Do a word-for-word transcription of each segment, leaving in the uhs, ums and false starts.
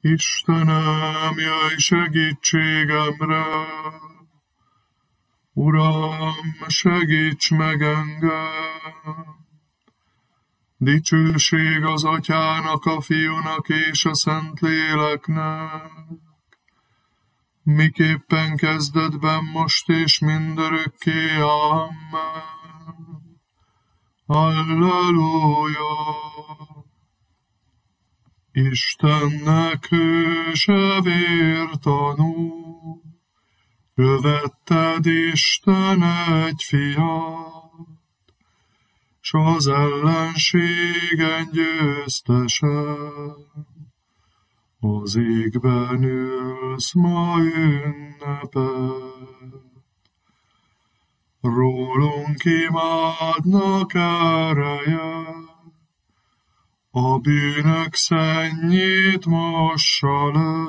Istenem, jöjj segítségemre! Uram, segíts meg engem! Dicsőség az Atyának, a Fiúnak és a Szentléleknek, miképpen kezdetben, most és mindörökké. Amen. Halleluja! Istennek hőse vértanú, követted Isten egy fiat, s az ellenségen győztesen, az égben ülsz ma ünnepet. Rólunk imádnak ereje, a bűnök szennyét mossa le,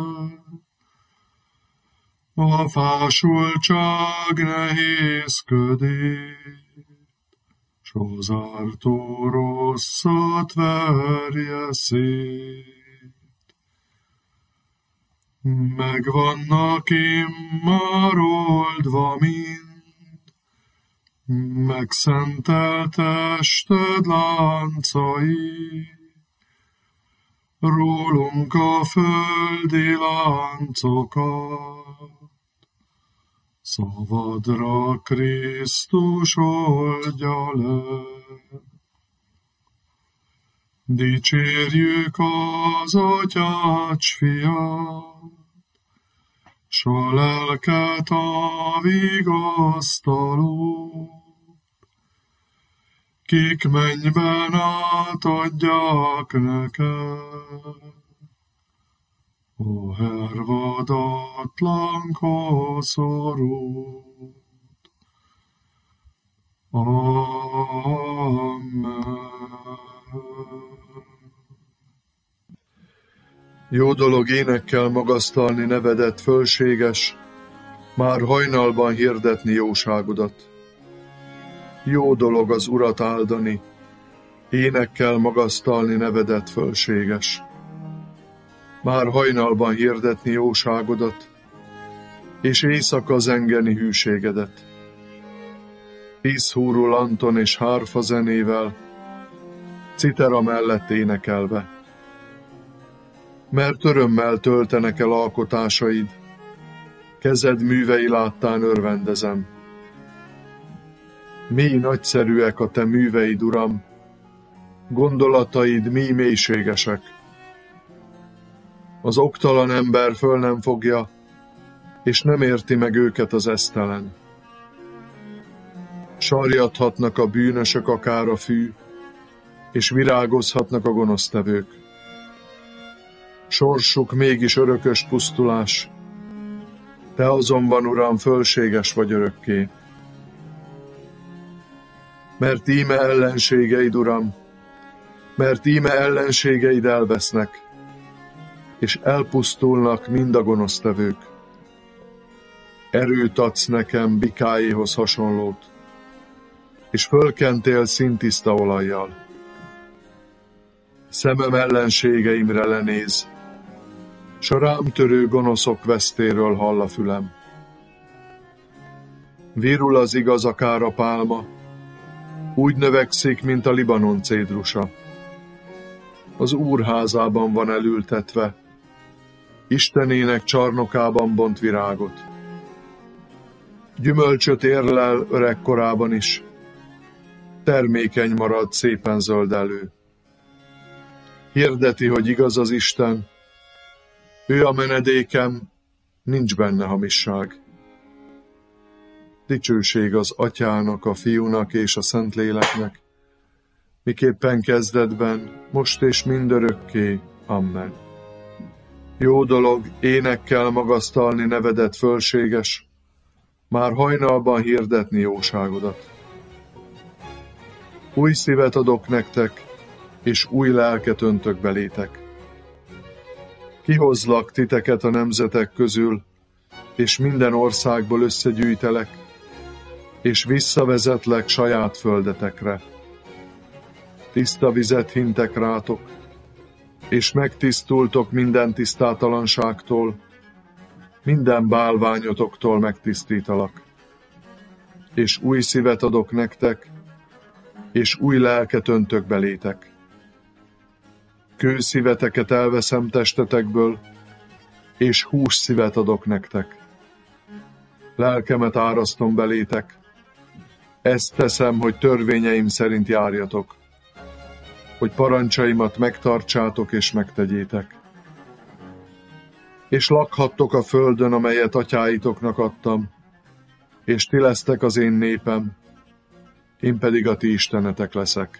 a fásultság nehézködét, s az ártó rosszat verje szét. Megvannak immár oldva mind, megszentelt tested láncai, rólunk a földi láncokat, szabadra Krisztus oldja le. Dicsérjük az Atyát, s Fiát, s a lelket a vigasztalót, kik mennyben átadják neked a hervadatlan koszorút. Amen. Jó dolog énekkel magasztalni nevedet, fölséges, már hajnalban hirdetni jóságodat. Jó dolog az Urat áldani, énekkel magasztalni nevedet, fölséges. Már hajnalban hirdetni jóságodat, és éjszaka zengeni hűségedet. Tízhúrú lanton és hárfa zenével, citera mellett énekelve. Mert örömmel töltenek el alkotásaid, kezed művei láttán örvendezem. Mély nagyszerűek a te műveid, Uram, gondolataid mély mélységesek. Az oktalan ember föl nem fogja, és nem érti meg őket az esztelen. Sarjadhatnak a bűnösök akár a fű, és virágozhatnak a gonosztevők. Sorsuk mégis örökös pusztulás, te azonban, Uram, fölséges vagy örökké. Mert íme ellenségeid, Uram, mert íme ellenségeid elvesznek, és elpusztulnak mind a gonosztevők. Erőt adsz nekem bikáéhoz hasonlót, és fölkentél színtiszta olajjal. Szemem ellenségeimre lenéz, s a rám törő gonoszok vesztéről hall a fülem. Virul az igaz akár a pálma, úgy növekszik, mint a Libanon cédrusa. Az Úr házában van elültetve, Istenének csarnokában bont virágot. Gyümölcsöt érlel öregkorában is, termékeny marad, szépen zöldelő. Hirdeti, hogy igaz az Isten, ő a menedékem, nincs benne hamisság. Dicsőség az Atyának, a Fiúnak és a Szentléleknek, miképpen kezdetben, most és mindörökké. Amen. Jó dolog énekkel magasztalni nevedet, fölséges, már hajnalban hirdetni jóságodat. Új szívet adok nektek, és új lelket öntök belétek. Kihozlak titeket a nemzetek közül, és minden országból összegyűjtelek, és visszavezetlek saját földetekre. Tiszta vizet hintek rátok, és megtisztultok minden tisztátalanságtól, minden bálványotoktól megtisztítalak, és új szívet adok nektek, és új lelket öntök belétek. Kőszíveteket elveszem testetekből, és hús szívet adok nektek. Lelkemet árasztom belétek, ezt teszem, hogy törvényeim szerint járjatok, hogy parancsaimat megtartsátok és megtegyétek. És lakhattok a földön, amelyet atyáitoknak adtam, és ti lesztek az én népem, én pedig a ti istenetek leszek.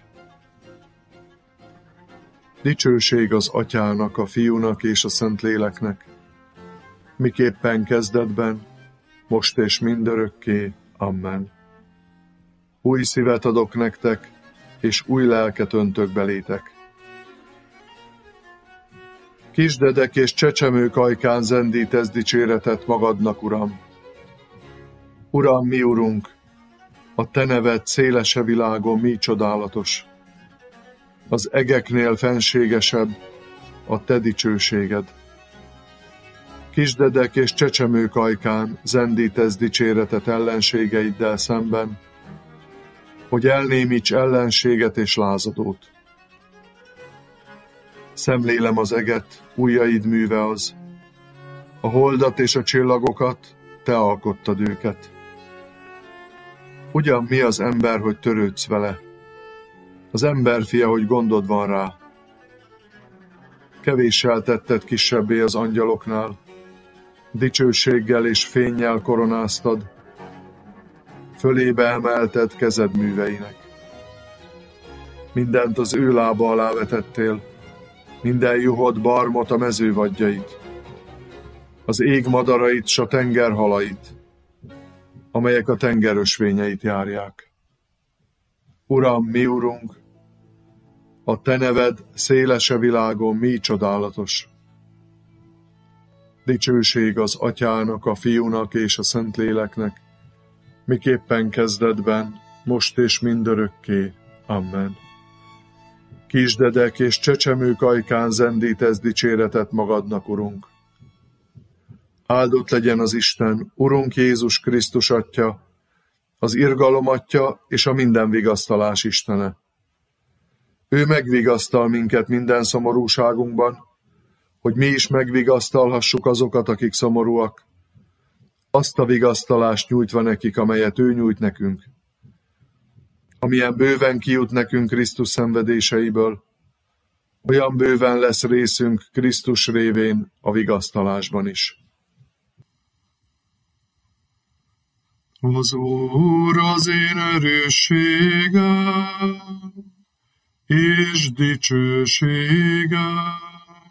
Dicsőség az Atyának, a Fiúnak és a Szentléleknek, miképpen kezdetben, most és mindörökké. Amen. Új szívet adok nektek, és új lelket öntök belétek. Kisdedek és csecsemők ajkán zendítesz dicséretet magadnak, Uram. Uram, mi Urunk, a te neved szélese világon mi csodálatos. Az egeknél fenségesebb a te dicsőséged. Kisdedek és csecsemők ajkán zendítesz dicséretet ellenségeiddel szemben, hogy elnémíts ellenséget és lázadót. Szemlélem az eget, ujjaid műve az, a holdat és a csillagokat, te alkottad őket. Ugyan mi az ember, hogy törődsz vele? Az emberfia, hogy gondod van rá. Kevéssel tetted kisebbé az angyaloknál, dicsőséggel és fénnyel koronáztad, fölébe emelted kezed műveinek. Mindent az ő lába alá vetettél, minden juhot, barmot, a mezővadjait, az ég madarait s a tenger halait, amelyek a tenger ösvényeit járják. Uram, mi Urunk, a te neved szélese világon mi csodálatos. Dicsőség az Atyának, a Fiúnak és a Szentléleknek, miképpen kezdetben, most és mindörökké. Amen. Kisdedek és csecsemők ajkán zendítesz dicséretet magadnak, Urunk. Áldott legyen az Isten, Urunk Jézus Krisztus Atya, az irgalom Atya és a minden vigasztalás Istene. Ő megvigasztal minket minden szomorúságunkban, hogy mi is megvigasztalhassuk azokat, akik szomorúak, azt a vigasztalást nyújtva nekik, amelyet ő nyújt nekünk. Amilyen bőven kijut nekünk Krisztus szenvedéseiből, olyan bőven lesz részünk Krisztus révén a vigasztalásban is. Az Úr az én erősségem és dicsőségem.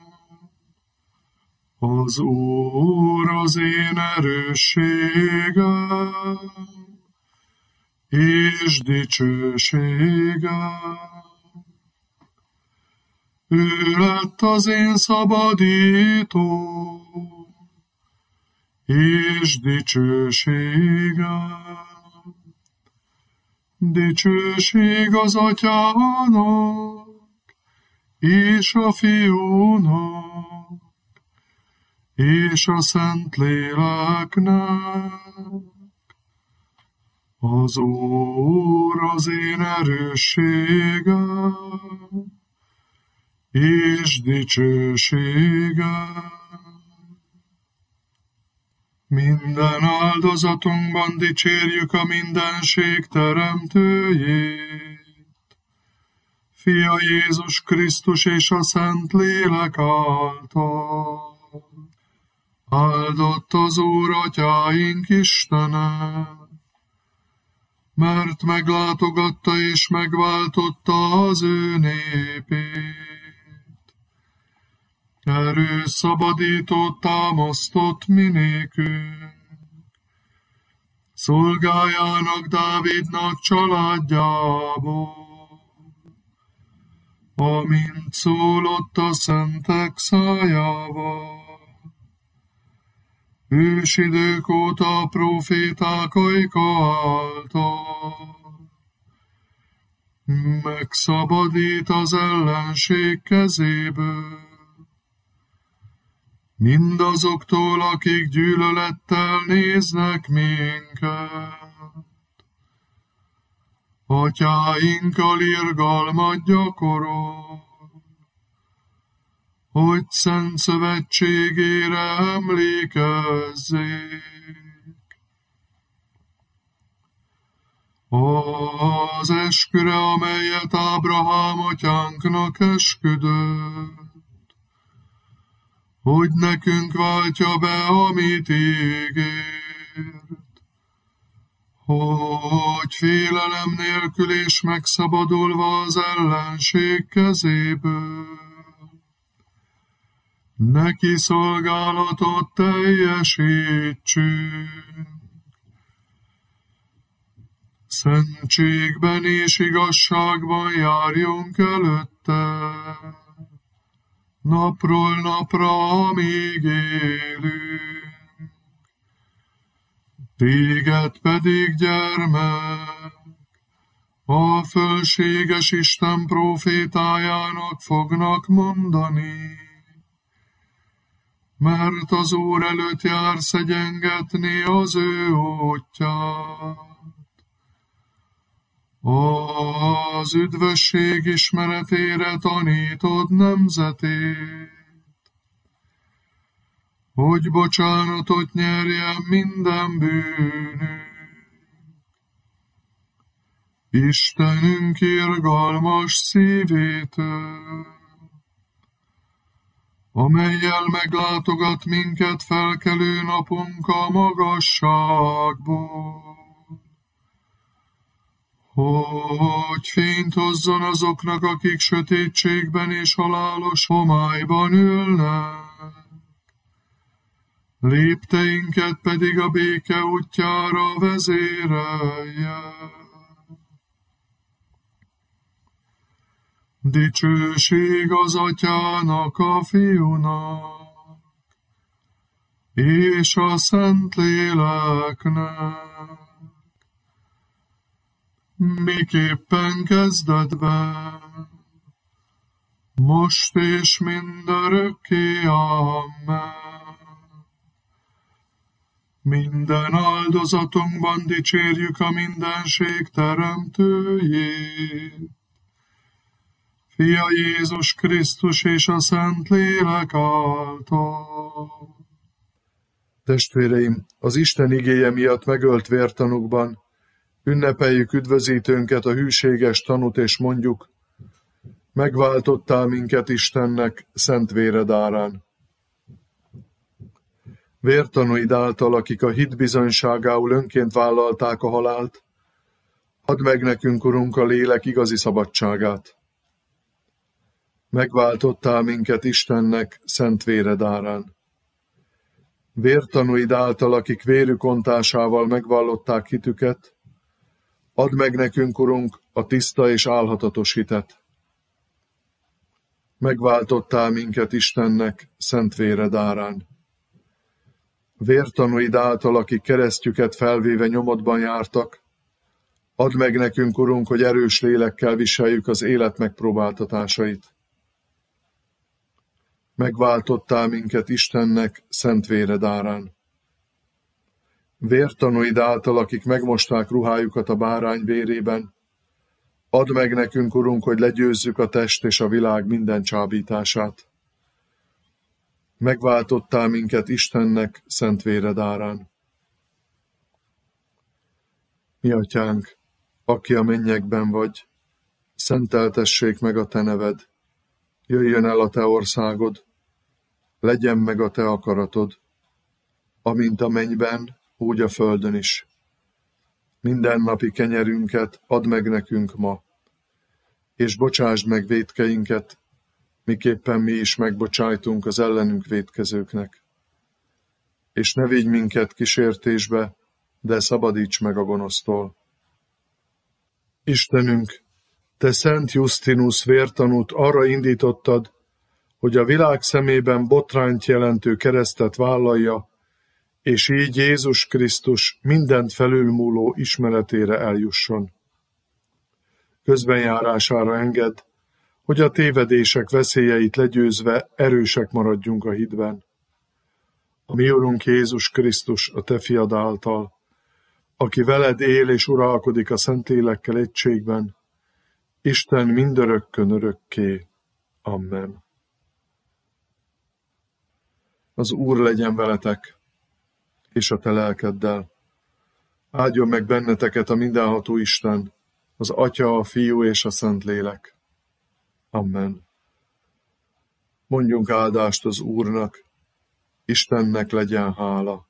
Az Úr az én erősségem és dicsőségem. Ő lett az én szabadítóm és dicsőségem. Dicsőség az Atyának és a Fiúnak és a Szentléleknek. Az Úr az én erősségem és dicsőségem. Minden áldozatunkban dicsérjük a mindenség teremtőjét, Fia Jézus Krisztus és a Szentlélek által. Áldott az Úr Atyáink Istene, mert meglátogatta és megváltotta az ő népét. Erő szabadított, támasztott minékünk, szolgájának Dávidnak családjából, amint szólott a szentek szájával. Ősidők óta a próféták ajka által megszabadít az ellenség kezéből, mindazoktól, akik gyűlölettel néznek minket. Atyáinkkal irgalmat gyakorol, hogy szent szövetségére emlékezzék. Az esküre, amelyet Ábrahám atyánknak esküdött, hogy nekünk váltja be, amit ígért, hogy félelem nélkül és megszabadulva az ellenség kezéből, neki szolgálatot teljesítsünk. Szentségben és igazságban járjunk előtte, napról napra, amíg élünk. Téged pedig, gyermek, a fölséges Isten prófétájának fognak mondani, mert az Úr előtt jár szegyengetni az ő útját. Az üdvösség ismeretére tanítod nemzetét, hogy bocsánatot nyerjen minden bűnünk. Istenünk irgalmas szívétől, amellyel meglátogat minket felkelő napunk a magasságból, hogy fényt hozzon azoknak, akik sötétségben és halálos homályban ülnek, lépteinket pedig a béke útjára vezérelje. Dicsőség az Atyának, a Fiúnak, és a Szentléleknek, miképpen kezdetben, most és mindörökké, amen. Minden áldozatunkban dicsérjük a mindenség teremtőjét, Fia Jézus Krisztus és a Szentlélek által. Testvéreim, az Isten igéje miatt megölt vértanúkban ünnepeljük üdvözítőnket, a hűséges tanút, és mondjuk: megváltottál minket Istennek szent véred árán. Vértanúid által, akik a hit bizonyságául önként vállalták a halált, add meg nekünk, Urunk, a lélek igazi szabadságát. Megváltottál minket Istennek szent véred árán. Vértanúid által, akik vérük ontásával megvallották hitüket, add meg nekünk, Urunk, a tiszta és álhatatos hitet. Megváltottál minket Istennek szent véred árán. Vértanúid által, akik keresztjüket felvéve nyomodban jártak, add meg nekünk, Urunk, hogy erős lélekkel viseljük az élet megpróbáltatásait. Megváltottál minket Istennek szent véred árán. Vértanúid által, akik megmosták ruhájukat a bárány vérében, add meg nekünk, Urunk, hogy legyőzzük a test és a világ minden csábítását. Megváltottál minket Istennek szent véred árán. Mi Atyánk, aki a mennyekben vagy, szenteltessék meg a te neved, jöjjön el a te országod, legyen meg a te akaratod, amint a mennyben, úgy a földön is. Mindennapi kenyerünket add meg nekünk ma, és bocsásd meg vétkeinket, miképpen mi is megbocsájtunk az ellenünk vétkezőknek. És ne vigy minket kísértésbe, de szabadíts meg a gonosztól. Istenünk, te Szent Justinus vértanút arra indítottad, hogy a világ szemében botrányt jelentő keresztet vállalja, és így Jézus Krisztus mindent felülmúló ismeretére eljusson. Közbenjárására engedd, hogy a tévedések veszélyeit legyőzve erősek maradjunk a hitben. a mi Urunk Jézus Krisztus, a te fiad által, aki veled él és uralkodik a Szentlélekkel egységben, Isten mindörökkön örökké. Amen. Az Úr legyen veletek, és a te lelkeddel. Áldjon meg benneteket a mindenható Isten, az Atya, a Fiú és a Szentlélek. Amen. Mondjunk áldást az Úrnak, Istennek legyen hála.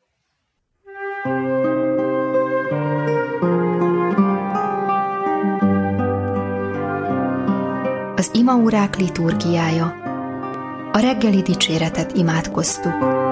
Az imaórák liturgiája. A reggeli dicséretet imádkoztuk.